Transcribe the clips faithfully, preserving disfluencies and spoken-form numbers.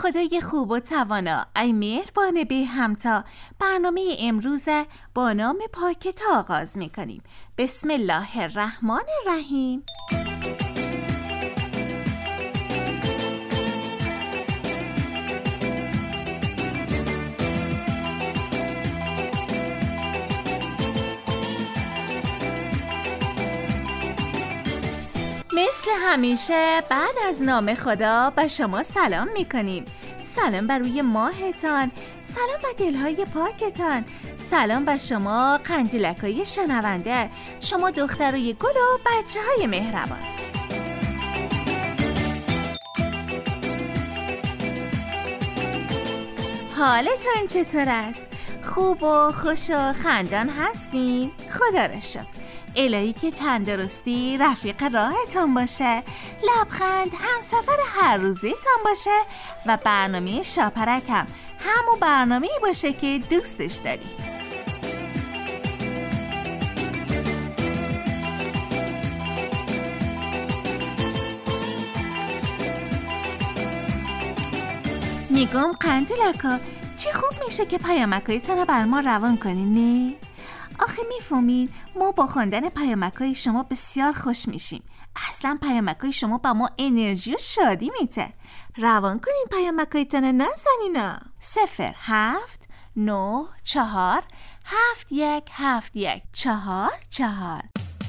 خدای خوب و توانا، ای مهربان به همتا، برنامه امروز با نام پاکتا آغاز میکنیم. بسم الله الرحمن الرحیم. مثل همیشه بعد از نام خدا به شما سلام میکنیم. سلام بر روی ماهتان، سلام بر دلهای پاکتان، سلام بر شما قندیلکای شنونده، شما دخترای گل و بچه های مهربان. حالتان چطور است؟ خوب و خوش و خندان هستین؟ خدا را شکر. الهی که تندرستی رفیق راهتان باشه، لبخند همسفر هر روزیتان باشه و برنامه شاپرک هم همون برنامه‌ای باشه که دوستش داری. میگم قندولکا، چه خوب میشه که پیامکایتان رو بر ما روان کنین، نه؟ آخه میفهمین ما با خواندن پیامک‌های شما بسیار خوش میشیم. اصلا پیامک‌های شما با ما انرژی و شادی میده. روان کنین پیامک‌هایتون رو، نزنینا. صفر هفت نه چهار هفت یک هفت یک چهار چهار.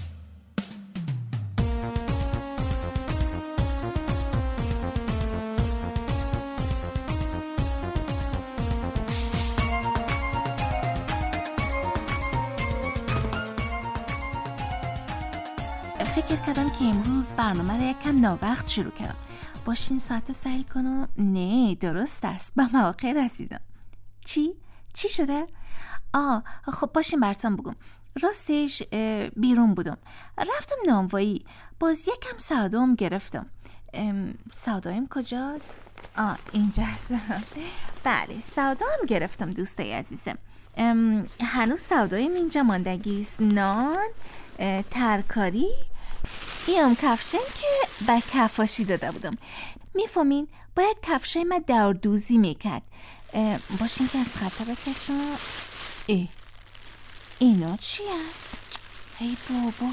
فکر کردم که امروز برنامه رو یکم ناوقت شروع کردم. باشین ساعت سعی کنم. نه درست است، به مواقع رسیدم. چی؟ چی شده؟ آه خب باشین براتون بگم. راستش بیرون بودم، رفتم نانوایی، باز یکم سودام گرفتم. سودایم کجاست؟ آه اینجاست. بله سودام گرفتم دوستای عزیزم. هنوز سودایم اینجا ماندگیست. نان، ترکاری، این کفشم که به کفاشی داده بودم. میفهمین باید کفشای من داردوزی میکرد. باشین که از خطا بکشم. ای اینا چی است؟ ای بابا،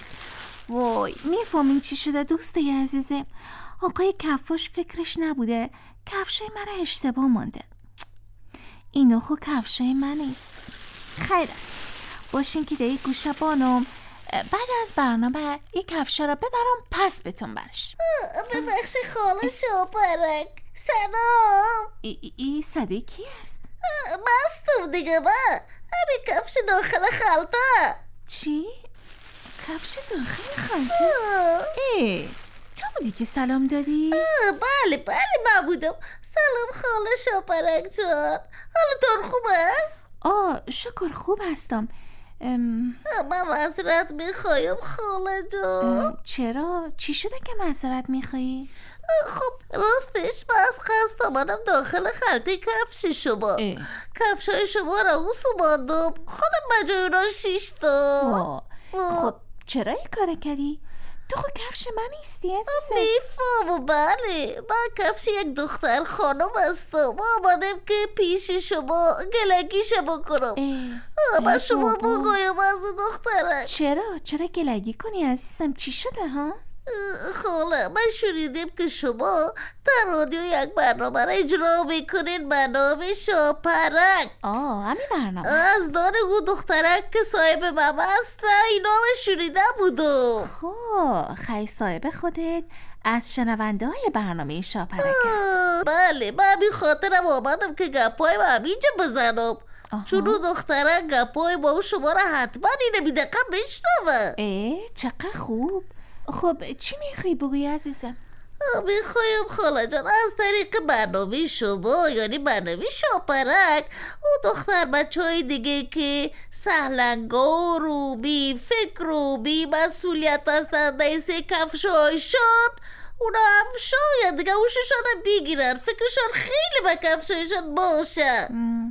وای میفهمین چی شده دوسته عزیزم؟ آقای کفاش فکرش نبوده کفشای من اشتباه مانده. اینا خود کفشای من نیست. خیر است، باشین که دیگه گوشه بانم. بعد از برنامه این کفشا را ببرم پس بتون برش. ببخشی خاله شاپرک. سلام. ای, ای, ای صدای کی است؟ بستم دیگه با همین کفش داخل خلطه. چی؟ کفش داخل خلطه؟ ای تو بودی که سلام دادی؟ بله بله من بودم. سلام خاله شاپرک جان، حالتون خوب است؟ آه شکر خوب هستم. ام... من معذرت میخوایم خاله جان. چرا؟ چی شده که معذرت میخوایی؟ خب راستش من از قصد آمدم داخل خلطه کفش شما. کفشای شما را او سوماندم، خودم مجای را شیشتم. خب چرا این کار کردی؟ تو خود کفش من نیستی عزیزم. میفهمم بله، من کفش یک دختر خانم هستم. آمدم که پیش شما گلگیشه بکنم. من شما بگویم از دخترک. چرا؟ چرا گلگی کنی عزیزم؟ چی شده ها؟ خاله من شنیدم که شما در رادیو یک برنامه را اجرا میکنین به نام شاپرک. آه همین برنامه از دار او دخترک که صاحب ماما است این نام شنیده بودم. خب خیلی صاحب خودت از شنونده های برنامه شاپرک است. بله من همین خاطرم آمدم که گپای من اینجا بزنم. چون او دخترک گپای با شما را حتما اینه بی دقیقه بشنوه. اه چقدر خوب. خب چی میخوایی بگوی عزیزم؟ میخوایم خاله جان از طریق برنامه شما یعنی برنامه شاپرک او دختر بچه های دیگه که سهلنگار و بی فکر و بی مسئولیت هستند دیسه کفشایشان اونا هم شاید دیگه اوششان بگیرن، فکرشان خیلی به کفشایشان باشه.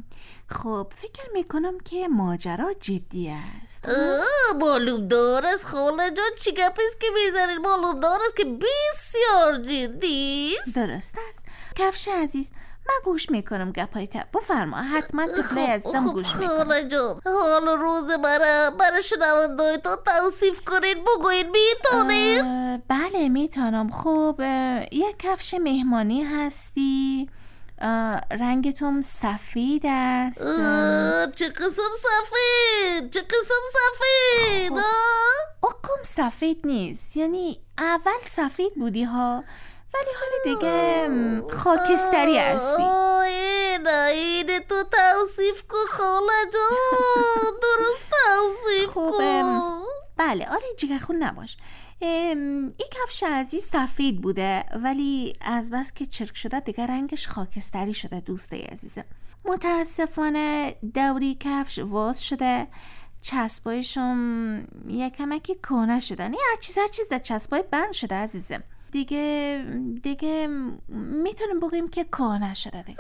خب فکر میکنم که ماجرا جدی است. معلوم دار است خاله جان، چی گپ است که میزنید؟ معلوم دار است که بسیار جدی است. درست است. کفش عزیز، من گوش میکنم گپای تب. بفرما، حتما طفلای عزیزم گوش میکنم. خاله جان، حال روز برای برای شنوندای تو توصیف کنین، بگوین میتونین؟ بله میتونم. خب یک کفش مهمانی هستی، رنگتون سفید است. چه قسم سفید، چه قسم سفید. خب. اقم سفید نیست، یعنی اول سفید بودی ها، ولی حالا دیگه خاکستری هستی. اینه اینه تو توصیف کن خاله جان، درست توصیف کن. بله آره جگرخون نباش. این کفش عزیز سفید بوده، ولی از بس که چرک شده دیگه رنگش خاکستری شده دوسته عزیزم. متاسفانه دوری کفش واز شده، چسبایشم یک کمکی کهنه شده. نه هر چیز هر چیز در چسبایت بند شده عزیزم. دیگه دیگه میتونیم بگیم که کهنه شده دیگه.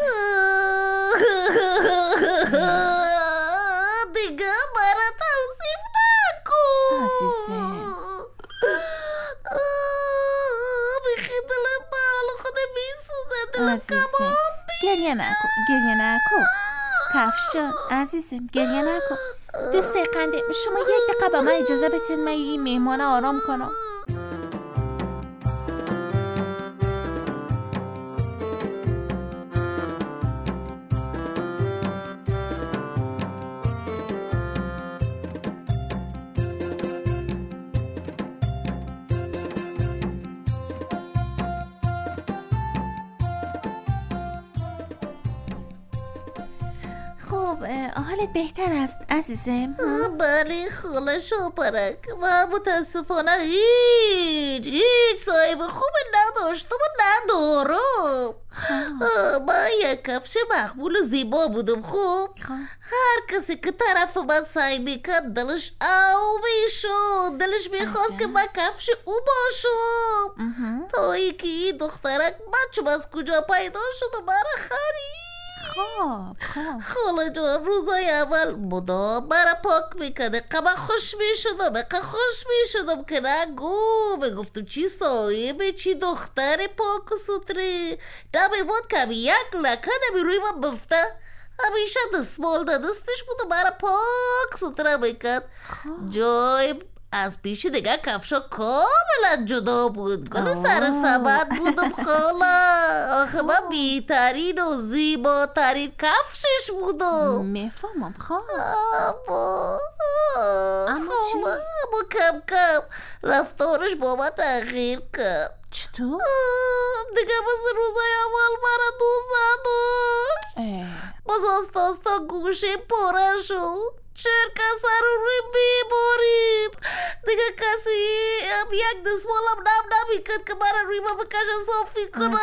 دیگه برای توصیف نکن عزیزم. بیخی دلم بال خود میسوزه، دلم کباب. گریه نکن گریه نکن کفشان عزیزم، گریه نکن. دوسته قنده، شما یک دقیقه با من اجازه بتین من این مهمان آرام کنم. خب حالت بهتر است عزیزم؟ بله خاله شاپرک، من متاسفانه هیچ هیچ صاحب خوب نداشتم و ندارم. من یک کفش مقبول و زیبا بودم. خوب هر کسی که طرف من سعی میکرد دلش او میشد، دلش میخواست که من کفش او باشم، تا اینکه این دخترک بچم از کجا پیدا شد و برای خرید. خب خب خاله جان، روزای اول مدام برا پاک میکرده، قبل خوش میشدم، بقیه خوش میشدم که نگو. بگفتم چی صاحبه، چی دختر پاک و سطره. نمیموند که یک لکه نمی روی من بفته. همیشه دستمال در دستش بود و برا پاک سطره میکرد. جای از پیش دیگه کفشا کاملا جدا بود. گل سر سبد بودم خاله. آخه من بیترین و زیباترین کفشش بودم. میفهمم خاله. اما اما چی؟ اما کم کم رفتارش با من تغییر کرد. چطور؟ دیگه مثل روزای اول مرا دوست نداشت. باز آستا آستا گوشه پره شد، چرک سر رو روی میبارید. دیگه کسی هم یک دستمالم نم نمیکرد که برای روی ما بکشه صافی کنه.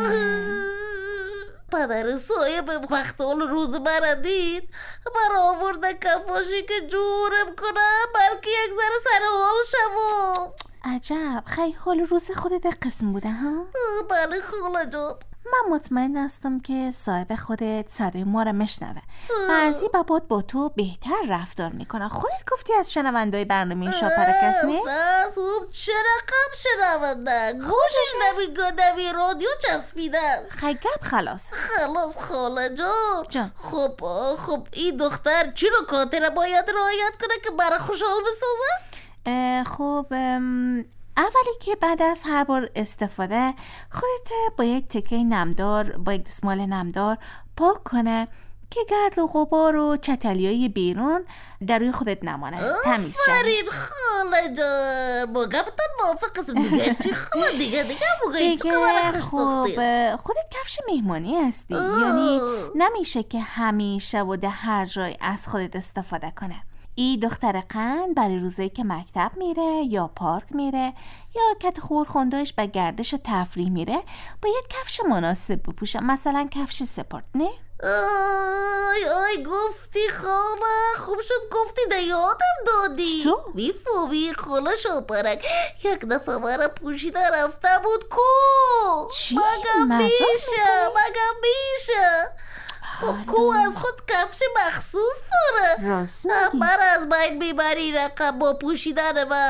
پدر صاحب وقت حال روز مرا دید، مرا آورده کفاشی که جورم کنه، بلکه یک ذره سر حال شوم. عجب، خیلی حال روز خودت قسم بوده ها؟ بله خاله جان. من مطمئن هستم که صاحب خودت صدای ما را مشنوه و از این بابت با تو بهتر رفتار میکنه. خودت گفتی از شنوندهای برنامه شاپرک است نه؟ خوب چه رقم شنونده، گوشش نمیگه نمی رادیو چسبیده است. خیلی گپ خلاص خلاص خاله جان. جان خب خب این دختر چی رو کاتره باید رعایت کنه که برای خوشحال بسازه؟ خب اولی که بعد از هر بار استفاده خودت با یک تکه نمدار، با یک دستمال نمدار پاک کنه که گرد و غبار و چتلیای بیرون در روی خودت نمانه، تمیز شه. آفرین خاله جان، با گفتن موافق است. دیگه چی خاله؟ دیگه دیگه موقعی چی کار خوش خب خودت کفش مهمانی هستی، یعنی نمیشه که همیشه و در هر جای از خودت استفاده کنه. ای دختر قند برای روزایی که مکتب میره یا پارک میره یا کت خور خوندهش به گردش و تفریح میره با یک کفش مناسب بپوشه، مثلا کفش سپورت نه؟ آی آی گفتی خاله، خوب شد گفتی ده یادم دادی. چطور؟ میفهمی خاله شاپرک یک دفعه مرا پوشیده رفته بود کو. چی؟ مگم میشه مگم میشه خب کو از خود کفش مخصوص داره. راست میگی. من از بین میبری رقم با پوشیدن من.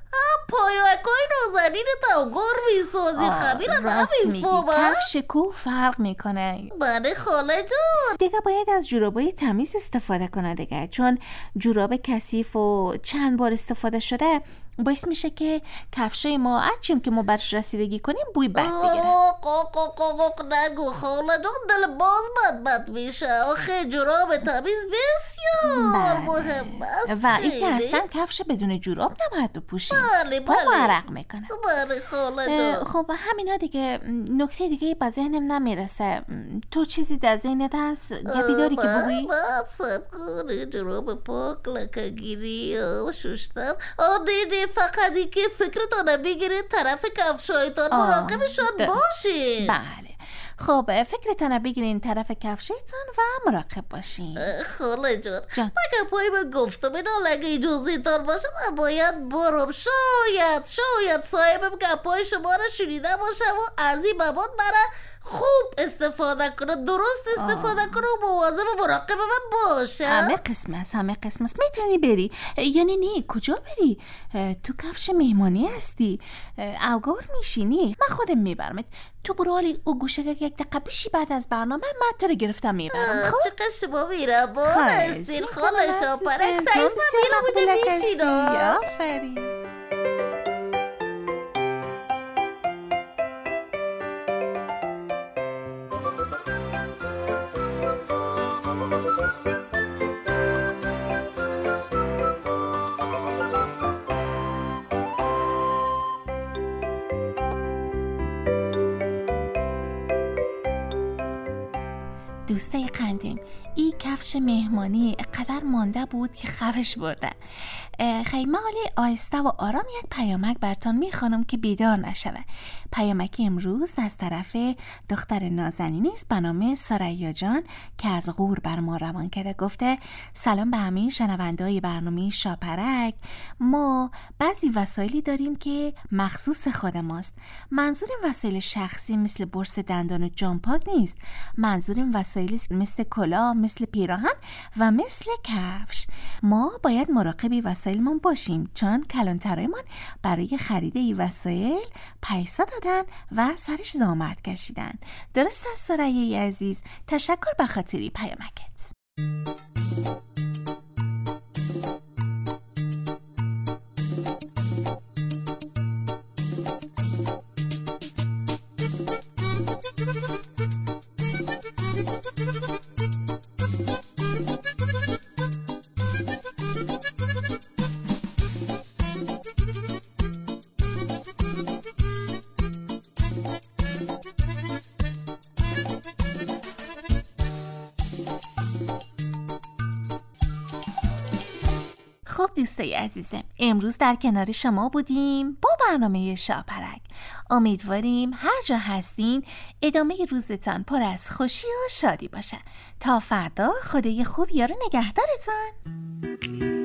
پایکای نازنین تو گر میسازی خبیرم همین فوبا کفش کو فرق میکنه. بله خاله جون. دیگه باید از جورابای تمیز استفاده کنه دیگه، چون جوراب کثیف و چند بار استفاده شده باعث میشه که کفشای ما هرچیم که ما برش رسیدگی کنیم بوی بد بگیره. قوق قوق نگو خاله جون، دل باز بد بد میشه. آخه جوراب تمیز بسیار مهم است و این که اصلا کفش بدون جوراب نباید بپوشیم. بله بله. پا عرق میکنه. بله خاله جون. خب همینا دیگه. نکته دیگه با ذهنم نمیرسه. تو چیزی در ذهنت هست گپی داری که بگویی؟ من سبکونه جوراب پاک لکه‌گیری و شستن. آه نه نه، فقط این که فکرتانه بگیرید طرف کفشایتان مراقبشان باشین. بله خب فکرتانه بگیرین طرف کفشایتان و مراقب باشین. خاله جان مگه پای من گفتم اینا لگه اجازه تان باشه من باید برم. شاید شاید صاحبم گپای شما را شنیده باشه و از این بابت برای خوب استفاده کنه، درست استفاده کنه و مواظب و مراقب من باشه. همه قسم است همه قسم است. میتونی بری. یعنی نه کجا بری؟ تو کفش مهمانی هستی، اوگار میشینی. من خودم میبرمت. تو برو حالی او گوشه یک دقیقه بشی بعد از برنامه من تو رو گرفتم میبرم. خب چقدر شما میرم با هستین خاله شاپرک سایز من میرم بوده میشینم. آفرین. دوستای قندیم، این کفش مهمانی قدر مانده بود که خوش برده. خیلی حالی آهسته و آرام یک پیامک برتان میخوانم که بیدار نشوه. پیامک امروز از طرف دختر نازنینی است به نام ثریا جان که از غور بر ما روان کرده. گفته سلام به همه شنونده‌های برنامه شاپرک. ما بعضی وسایلی داریم که مخصوص خود ماست. منظورم وسایل شخصی مثل برس دندان و جامپاک نیست. منظورم وسایلی مثل کلاه، مثل پیراهن و مثل کفش. ما باید مراقب وسایلمون باشیم چون کلانترایمان برای خرید این وسایل پیسا دادن و سرش زحمت کشیدن. درست است ثریا عزیز؟ تشکر به خاطر پیامکت. خب دوستای عزیزم، امروز در کنار شما بودیم با برنامه شاپرک. امیدواریم هر جا هستین ادامه روزتان پر از خوشی و شادی باشه. تا فردا خدای خوب یارو نگهدارتان.